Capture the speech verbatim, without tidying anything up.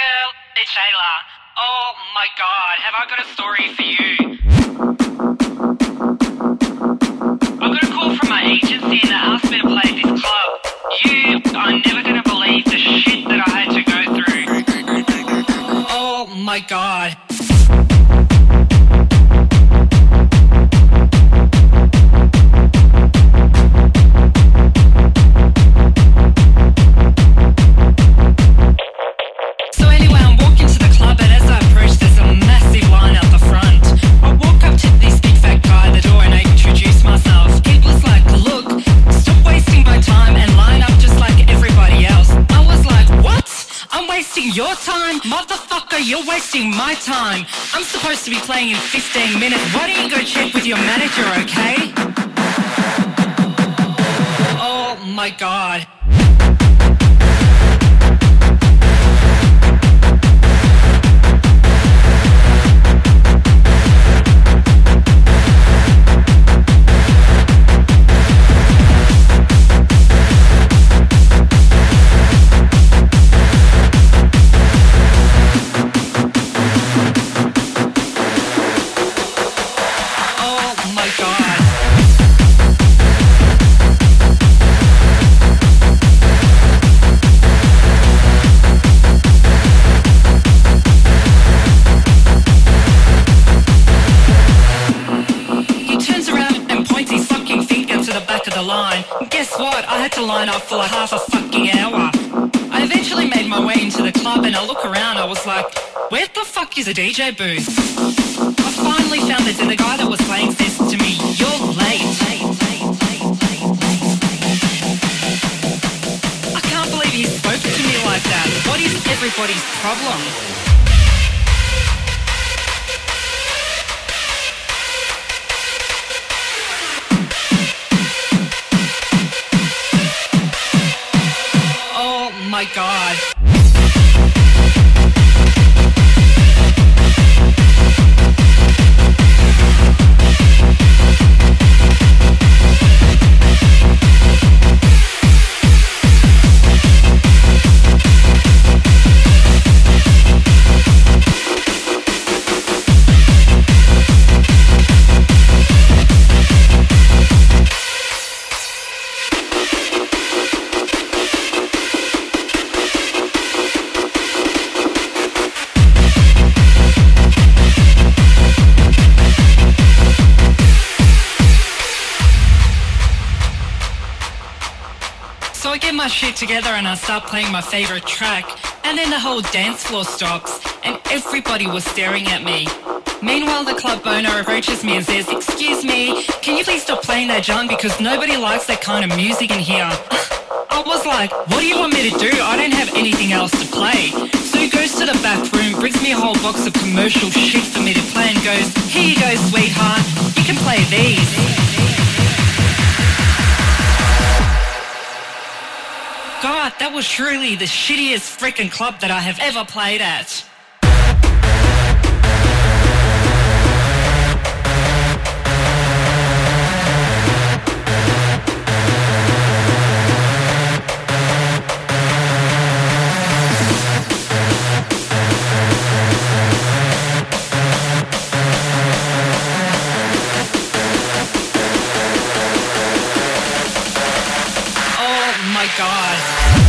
girl, it's Shayla. Oh my god, have I got a story for you? I got a call from my agency and they asked me to play at this club. You are never going to believe the shit that I had to go through. Oh my god. Your time? Motherfucker, you're wasting my time. I'm supposed to be playing in fifteen minutes. Why don't you go check with your manager, okay? Oh my god. Guess what? I had to line up for like half a fucking hour. I eventually made my way into the club and I look around, I was like, where the fuck is a D J booth? I finally found it and the guy that was playing says to me, you're late. I can't believe he spoke to me like that. What is everybody's problem? Oh my god. So I get my shit together and I start playing my favourite track, and then the whole dance floor stops and everybody was staring at me. Meanwhile, the club owner approaches me and says, excuse me, can you please stop playing that junk because nobody likes that kind of music in here. I was like, what do you want me to do? I don't have anything else to play. So he goes to the back room, brings me a whole box of commercial shit for me to play and goes, here you go, sweetheart, you can play these. God, that was truly the shittiest frickin' club that I have ever played at. Oh my God.